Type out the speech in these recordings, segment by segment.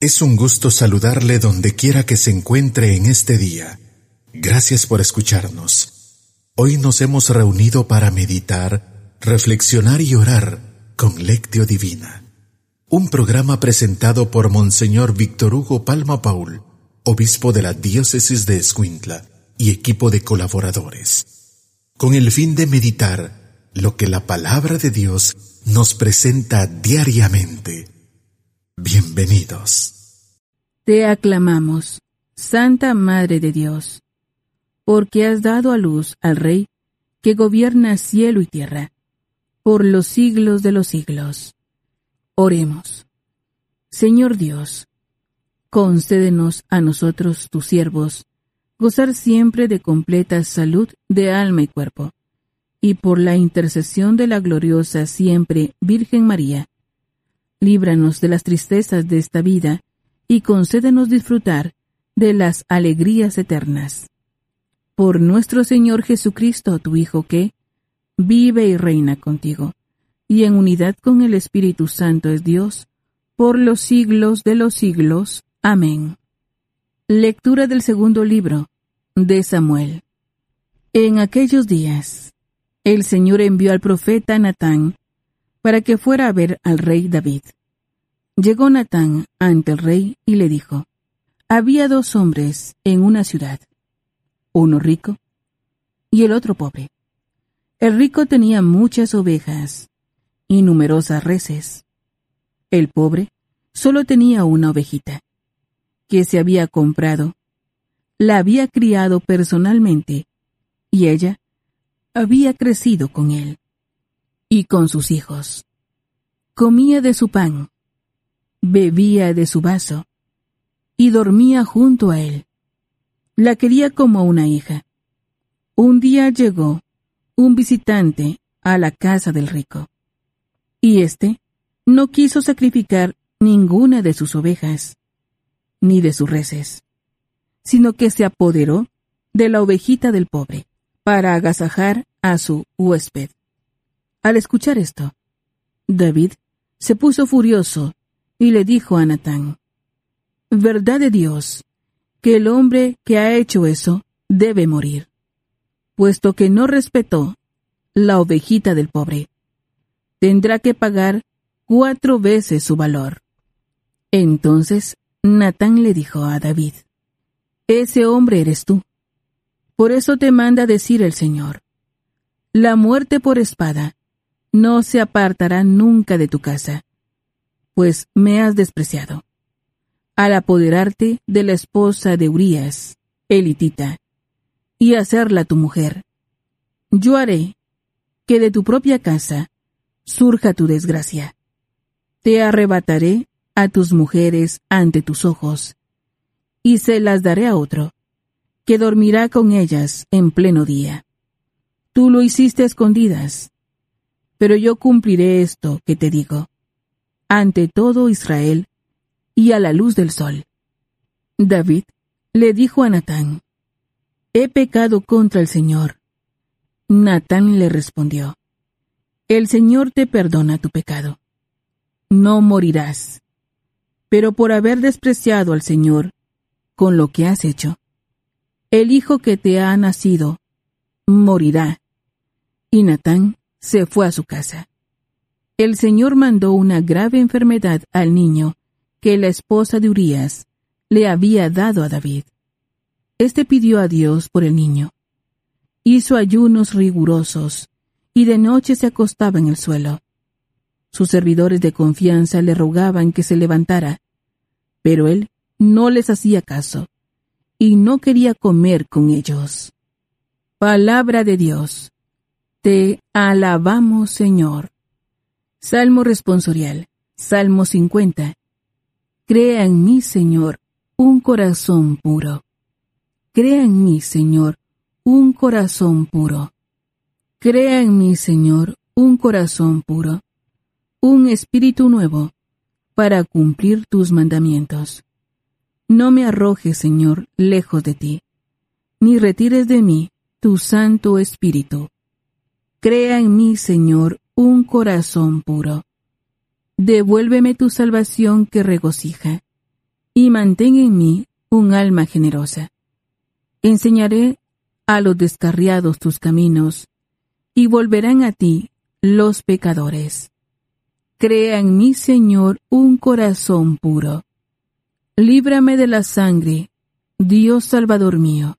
Es un gusto saludarle donde quiera que se encuentre en este día. Gracias por escucharnos. Hoy nos hemos reunido para meditar, reflexionar y orar con Lectio Divina. Un programa presentado por Monseñor Víctor Hugo Palma Paul, obispo de la diócesis de Escuintla y equipo de colaboradores, con el fin de meditar lo que la palabra de Dios nos presenta diariamente. Bienvenidos. Te aclamamos, Santa Madre de Dios, porque has dado a luz al Rey que gobierna cielo y tierra, por los siglos de los siglos. Oremos. Señor Dios, concédenos a nosotros, tus siervos, gozar siempre de completa salud de alma y cuerpo, y por la intercesión de la gloriosa siempre Virgen María, líbranos de las tristezas de esta vida y concédenos disfrutar de las alegrías eternas. Por nuestro Señor Jesucristo, tu Hijo, que vive y reina contigo, y en unidad con el Espíritu Santo es Dios, por los siglos de los siglos. Amén. Lectura del segundo libro de Samuel. En aquellos días, el Señor envió al profeta Natán para que fuera a ver al rey David. Llegó Natán ante el rey y le dijo: había dos hombres en una ciudad, uno rico y el otro pobre. El rico tenía muchas ovejas y numerosas reses. El pobre solo tenía una ovejita, que se había comprado, la había criado personalmente, y ella había crecido con él y con sus hijos. Comía de su pan, bebía de su vaso, y dormía junto a él. La quería como una hija. Un día llegó un visitante a la casa del rico, y éste no quiso sacrificar ninguna de sus ovejas, ni de sus reses, sino que se apoderó de la ovejita del pobre, para agasajar a su huésped. Al escuchar esto, David se puso furioso y le dijo a Natán: verdad de Dios, que el hombre que ha hecho eso debe morir, puesto que no respetó la ovejita del pobre. Tendrá que pagar 4 veces su valor. Entonces Natán le dijo a David: ese hombre eres tú. Por eso te manda decir el Señor: la muerte por espada no se apartará nunca de tu casa, pues me has despreciado, al apoderarte de la esposa de Urías, el hitita, y hacerla tu mujer. Yo haré que de tu propia casa surja tu desgracia. Te arrebataré a tus mujeres ante tus ojos, y se las daré a otro, que dormirá con ellas en pleno día. Tú lo hiciste a escondidas, pero yo cumpliré esto que te digo, ante todo Israel y a la luz del sol. David le dijo a Natán: he pecado contra el Señor. Natán le respondió: el Señor te perdona tu pecado. No morirás. Pero por haber despreciado al Señor con lo que has hecho, el hijo que te ha nacido morirá. Y Natán se fue a su casa. El Señor mandó una grave enfermedad al niño que la esposa de Urías le había dado a David. Este pidió a Dios por el niño. Hizo ayunos rigurosos y de noche se acostaba en el suelo. Sus servidores de confianza le rogaban que se levantara, pero él no les hacía caso y no quería comer con ellos. Palabra de Dios. Te alabamos, Señor. Salmo responsorial. Salmo 50. Crea en mí, Señor, un corazón puro. Crea en mí, Señor, un corazón puro. Crea en mí, Señor, un corazón puro, un espíritu nuevo, para cumplir tus mandamientos. No me arrojes, Señor, lejos de ti, ni retires de mí tu Santo Espíritu. Crea en mí, Señor, un corazón puro. Devuélveme tu salvación que regocija, y mantén en mí un alma generosa. Enseñaré a los descarriados tus caminos, y volverán a ti los pecadores. Crea en mí, Señor, un corazón puro. Líbrame de la sangre, Dios Salvador mío,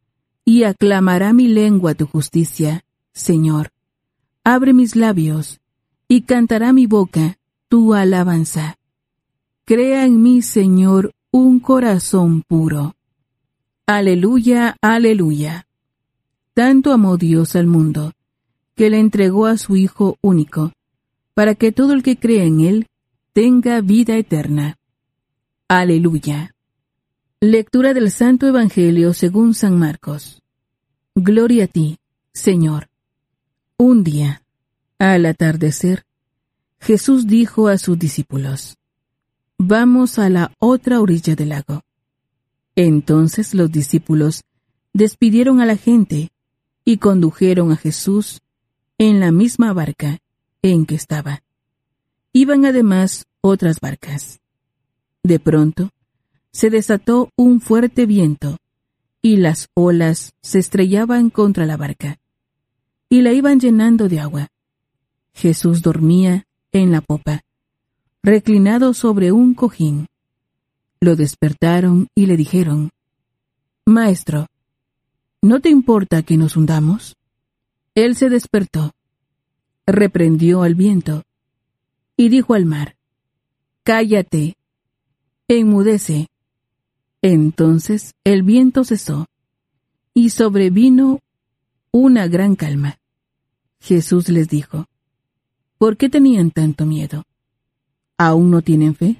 y aclamará mi lengua tu justicia, Señor. Abre mis labios, y cantará mi boca tu alabanza. Crea en mí, Señor, un corazón puro. Aleluya, aleluya. Tanto amó Dios al mundo, que le entregó a su Hijo único, para que todo el que cree en Él tenga vida eterna. Aleluya. Lectura del Santo Evangelio según San Marcos. Gloria a ti, Señor. Un día, al atardecer, Jesús dijo a sus discípulos: Vamos a la otra orilla del lago. Entonces los discípulos despidieron a la gente y condujeron a Jesús en la misma barca en que estaba. Iban además otras barcas. De pronto, se desató un fuerte viento, y las olas se estrellaban contra la barca, y la iban llenando de agua. Jesús dormía en la popa, reclinado sobre un cojín. Lo despertaron y le dijeron: Maestro, ¿no te importa que nos hundamos? Él se despertó, reprendió al viento, y dijo al mar: Cállate, enmudece. Entonces el viento cesó, y sobrevino una gran calma. Jesús les dijo: ¿Por qué tenían tanto miedo? ¿Aún no tienen fe?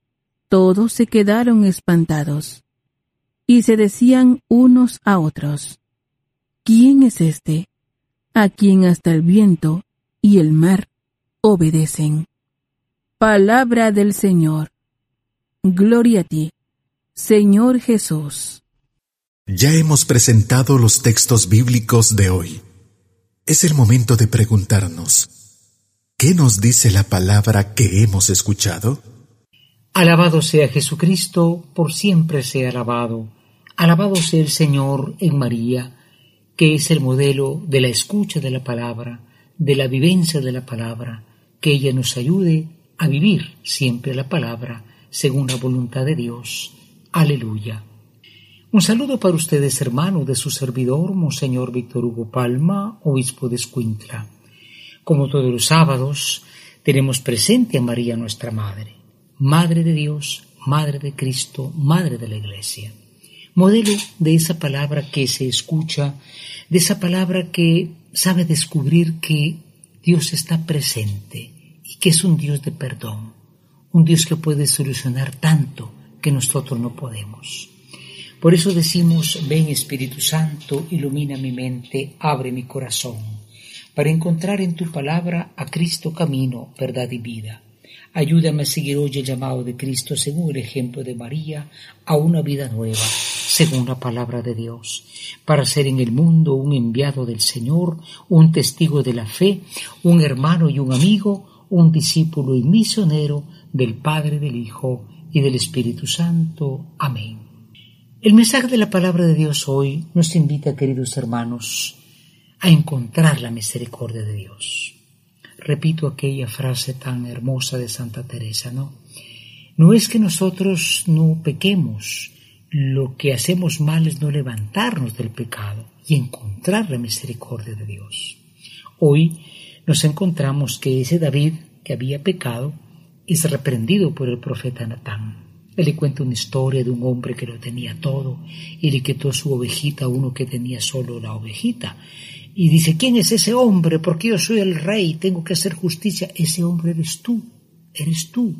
Todos se quedaron espantados, y se decían unos a otros: ¿Quién es este, a quien hasta el viento y el mar obedecen? Palabra del Señor. Gloria a ti, Señor Jesús. Ya hemos presentado los textos bíblicos de hoy. Es el momento de preguntarnos: ¿qué nos dice la palabra que hemos escuchado? Alabado sea Jesucristo, por siempre sea alabado. Alabado sea el Señor en María, que es el modelo de la escucha de la palabra, de la vivencia de la palabra, que ella nos ayude a vivir siempre la palabra según la voluntad de Dios. Aleluya. Un saludo para ustedes, hermanos, de su servidor, Monseñor Víctor Hugo Palma, obispo de Escuintla. Como todos los sábados, tenemos presente a María nuestra Madre, Madre de Dios, Madre de Cristo, Madre de la Iglesia. Modelo de esa palabra que se escucha, de esa palabra que sabe descubrir que Dios está presente y que es un Dios de perdón, un Dios que puede solucionar tanto que nosotros no podemos. Por eso decimos: ven Espíritu Santo, ilumina mi mente, abre mi corazón, para encontrar en tu palabra a Cristo camino, verdad y vida. Ayúdame a seguir hoy el llamado de Cristo según el ejemplo de María, a una vida nueva, según la palabra de Dios, para ser en el mundo un enviado del Señor, un testigo de la fe, un hermano y un amigo, un discípulo y misionero del Padre, del Hijo y del Espíritu Santo. Amén. El mensaje de la palabra de Dios hoy nos invita, queridos hermanos, a encontrar la misericordia de Dios. Repito aquella frase tan hermosa de Santa Teresa, ¿no? No es que nosotros no pequemos, lo que hacemos mal es no levantarnos del pecado y encontrar la misericordia de Dios. Hoy nos encontramos que ese David que había pecado es reprendido por el profeta Natán. Él le cuenta una historia de un hombre que lo tenía todo y le quitó su ovejita a uno que tenía solo la ovejita. Y dice: ¿quién es ese hombre? Porque yo soy el rey, tengo que hacer justicia. Ese hombre eres tú, eres tú.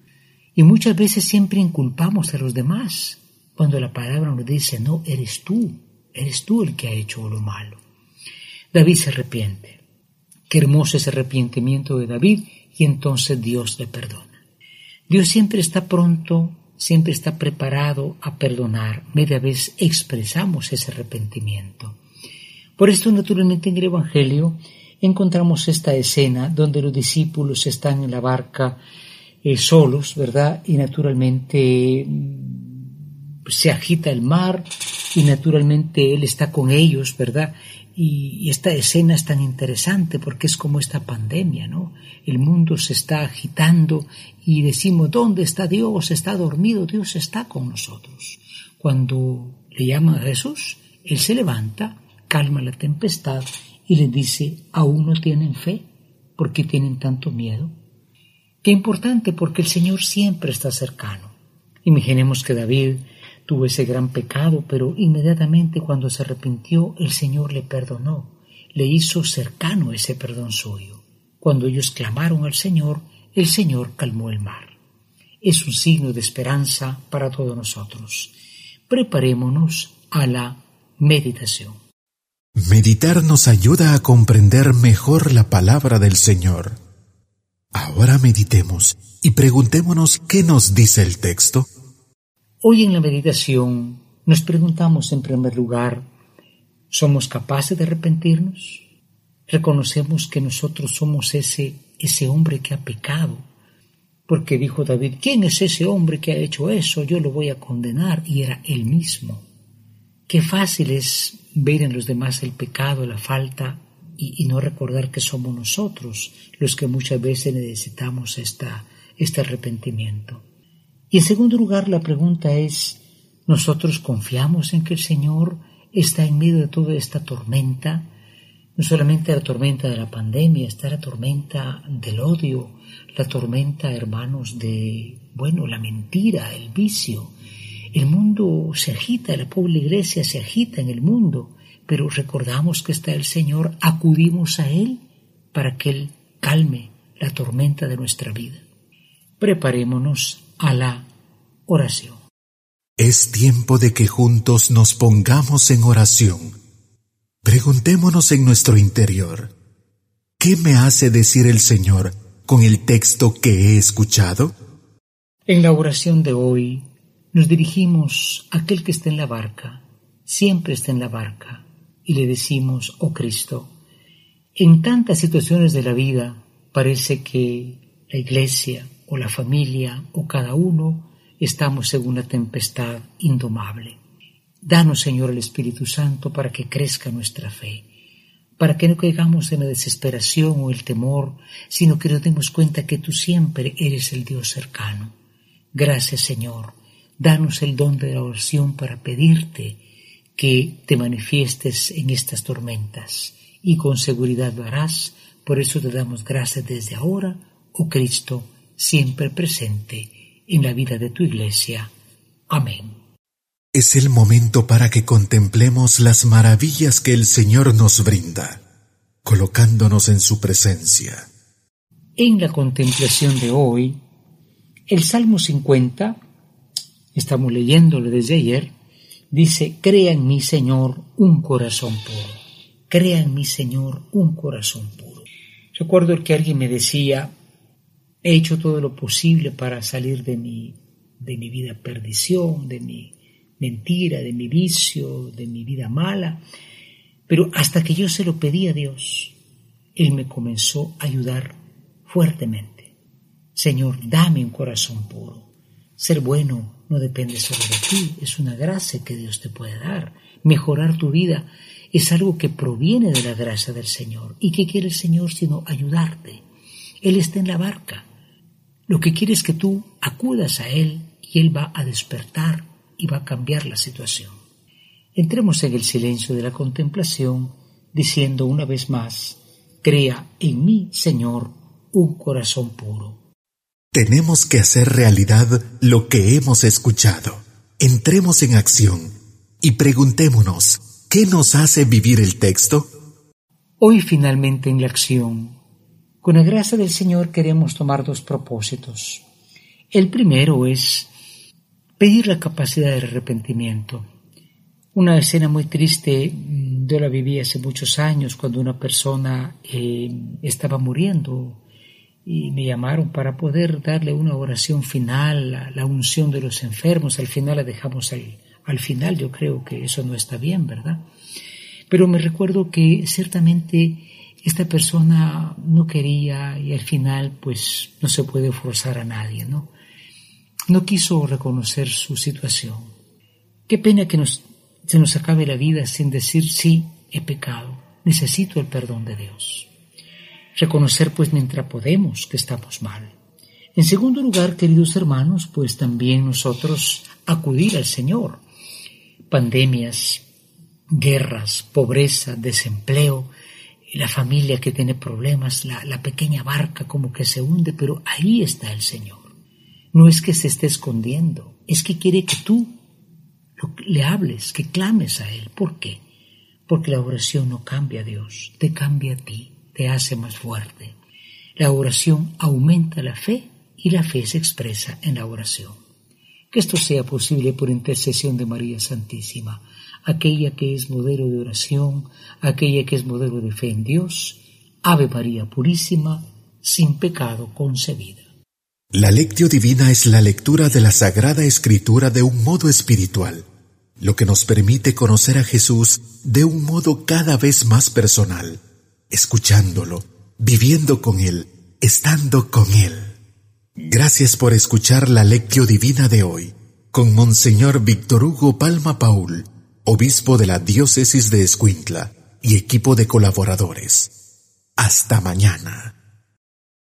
Y muchas veces siempre inculpamos a los demás, cuando la palabra nos dice: no, eres tú el que ha hecho lo malo. David se arrepiente. Qué hermoso ese arrepentimiento de David, y entonces Dios le perdona. Dios siempre está pronto, siempre está preparado a perdonar, media vez expresamos ese arrepentimiento. Por esto, naturalmente, en el Evangelio encontramos esta escena donde los discípulos están en la barca solos, ¿verdad? Y naturalmente se agita el mar y naturalmente Él está con ellos, ¿verdad? Y esta escena es tan interesante porque es como esta pandemia, ¿no? El mundo se está agitando y decimos, ¿dónde está Dios? ¿Está dormido? Dios está con nosotros. Cuando le llaman a Jesús, Él se levanta, calma la tempestad y les dice, ¿aún no tienen fe? ¿Por qué tienen tanto miedo? Qué importante, porque el Señor siempre está cercano. Imaginemos que David tuvo ese gran pecado, pero inmediatamente cuando se arrepintió, el Señor le perdonó, le hizo cercano ese perdón suyo. Cuando ellos clamaron al Señor, el Señor calmó el mar. Es un signo de esperanza para todos nosotros. Preparémonos a la meditación. Meditar nos ayuda a comprender mejor la palabra del Señor. Ahora meditemos y preguntémonos qué nos dice el texto. Hoy en la meditación nos preguntamos en primer lugar, ¿somos capaces de arrepentirnos? Reconocemos que nosotros somos ese hombre que ha pecado, porque dijo David, ¿quién es ese hombre que ha hecho eso? Yo lo voy a condenar, y era él mismo. Qué fácil es ver en los demás el pecado, la falta, y no recordar que somos nosotros los que muchas veces necesitamos este arrepentimiento. Y en segundo lugar, la pregunta es, ¿nosotros confiamos en que el Señor está en medio de toda esta tormenta? No solamente la tormenta de la pandemia, está la tormenta del odio, la tormenta, hermanos, de, la mentira, el vicio. El mundo se agita, la pobre iglesia se agita en el mundo, pero recordamos que está el Señor, acudimos a Él para que Él calme la tormenta de nuestra vida. Preparémonos a la oración. Es tiempo de que juntos nos pongamos en oración. Preguntémonos en nuestro interior, ¿qué me hace decir el Señor con el texto que he escuchado? En la oración de hoy nos dirigimos a aquel que está en la barca, siempre está en la barca, y le decimos, oh Cristo, en tantas situaciones de la vida parece que la iglesia o la familia o cada uno estamos en una tempestad indomable. Danos, Señor, el Espíritu Santo para que crezca nuestra fe, para que no caigamos en la desesperación o el temor, sino que nos demos cuenta que tú siempre eres el Dios cercano. Gracias, Señor. Danos el don de la oración para pedirte que te manifiestes en estas tormentas, y con seguridad lo harás. Por eso te damos gracias desde ahora, oh Cristo, siempre presente en la vida de tu iglesia. Amén. Es el momento para que contemplemos las maravillas que el Señor nos brinda, colocándonos en su presencia. En la contemplación de hoy, el Salmo 50, estamos leyéndolo desde ayer, dice, crea en mí, Señor, un corazón puro. Crea en mí, Señor, un corazón puro. Recuerdo que alguien me decía, he hecho todo lo posible para salir de mi vida perdición, de mi mentira, de mi vicio, de mi vida mala, pero hasta que yo se lo pedí a Dios, Él me comenzó a ayudar fuertemente. Señor, dame un corazón puro. Ser bueno no depende solo de ti, es una gracia que Dios te puede dar. Mejorar tu vida es algo que proviene de la gracia del Señor. ¿Y qué quiere el Señor sino ayudarte? Él está en la barca. Lo que quiere es que tú acudas a Él y Él va a despertar y va a cambiar la situación. Entremos en el silencio de la contemplación diciendo una vez más, crea en mí, Señor, un corazón puro. Tenemos que hacer realidad lo que hemos escuchado. Entremos en acción y preguntémonos, ¿qué nos hace vivir el texto? Hoy finalmente en la acción, con la gracia del Señor queremos tomar 2 propósitos. El primero es pedir la capacidad de arrepentimiento. Una escena muy triste, yo la viví hace muchos años cuando una persona estaba muriendo y me llamaron para poder darle una oración final, la unción de los enfermos. Al final la dejamos al final, yo creo que eso no está bien, ¿verdad? Pero me recuerdo que ciertamente esta persona no quería y al final pues no se puede forzar a nadie, ¿no? No quiso reconocer su situación. Qué pena que se nos acabe la vida sin decir sí, he pecado, necesito el perdón de Dios. Reconocer pues mientras podemos que estamos mal. En segundo lugar, queridos hermanos, pues también nosotros acudir al Señor. Pandemias, guerras, pobreza, desempleo, la familia que tiene problemas, la pequeña barca como que se hunde, pero ahí está el Señor. No es que se esté escondiendo, es que quiere que tú le hables, que clames a Él. ¿Por qué? Porque la oración no cambia a Dios, te cambia a ti, te hace más fuerte. La oración aumenta la fe y la fe se expresa en la oración. Que esto sea posible por intercesión de María Santísima, aquella que es modelo de oración, aquella que es modelo de fe en Dios. Ave María Purísima, sin pecado concebida. La Lectio Divina es la lectura de la Sagrada Escritura de un modo espiritual, lo que nos permite conocer a Jesús de un modo cada vez más personal, escuchándolo, viviendo con Él, estando con Él. Gracias por escuchar la Lectio Divina de hoy, con Monseñor Víctor Hugo Palma Paul, obispo de la Diócesis de Escuintla y equipo de colaboradores. Hasta mañana.